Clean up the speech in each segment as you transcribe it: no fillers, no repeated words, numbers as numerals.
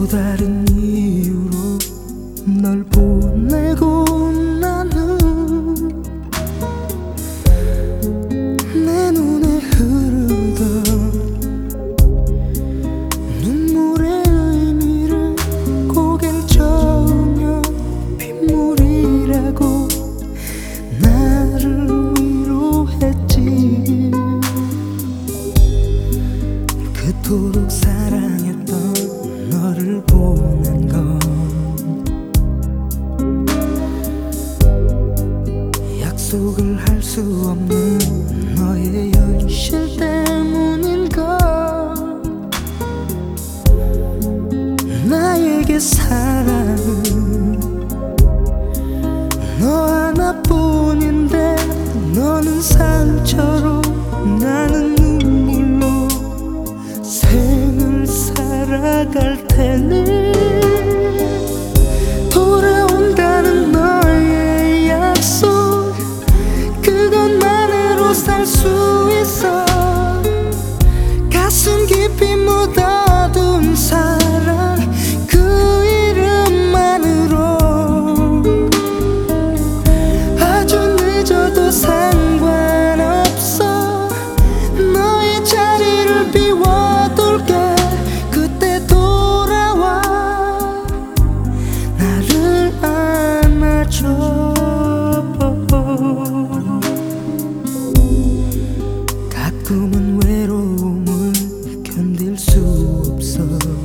또 다른 이유로 널 보내고 나는 내 눈에 흐르던 눈물의 의미를 고개를 저으며 빗물이라고 나를 위로했지. 그토록 사랑했던 너를 보낸 건 약속을 할 수 없는 너의 현실 때문인걸. 나에게 사랑은 너 하나뿐인데 너는 상처로 나는 눈물로 생을 살아갈 테니 돌아온다는 너의 약속 그것만으로 살 수 있어. 가슴 깊이 묻어둔 사랑 그 이름만으로 아주 늦어도 상관없어. 너의 자리를 비워둘게. 그때 돌아와 나를 안아줘. 가끔은 외로움을 견딜 수 없어.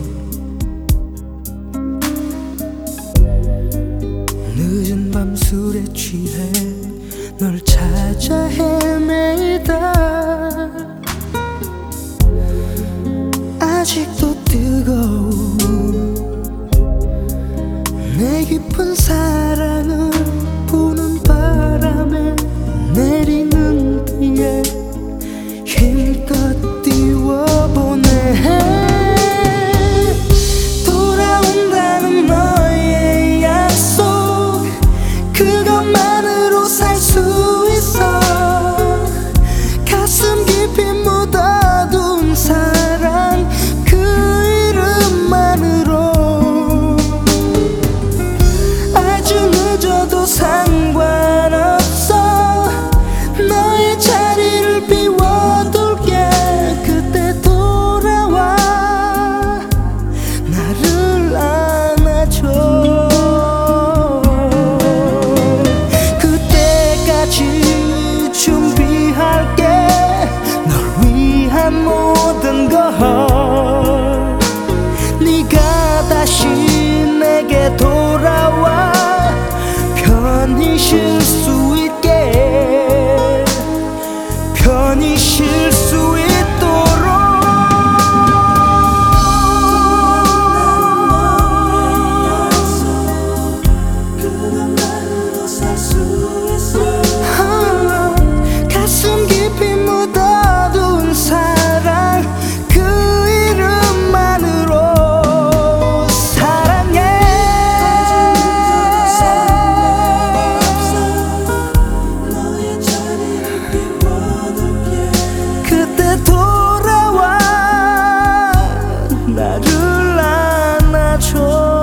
늦은 밤 술에 취해 널 찾아 헤매다 아직도 뜨거운 내 깊은 사랑을 부는 바람에 내리는 비에 힘껏 띄워보내. 돌아온다는 너의 약속 그것만으로 살 수 있어. 가슴 깊이 묻어둔 사랑 그 이름만으로 아주 늦어도 상관없어. 너의 자리를 비워둘게. 그때 돌아와 나를 안아줘. 그때까지 준비할게 널 위한 모든 걸. 네가 다시 내게 돌아와 편히 쉴 수 있게 편히 쉴 수 있도록. 가슴 깊이 묻어둔 사랑 그 이름만으로 사랑해. 그때 돌아와 나를 안아줘.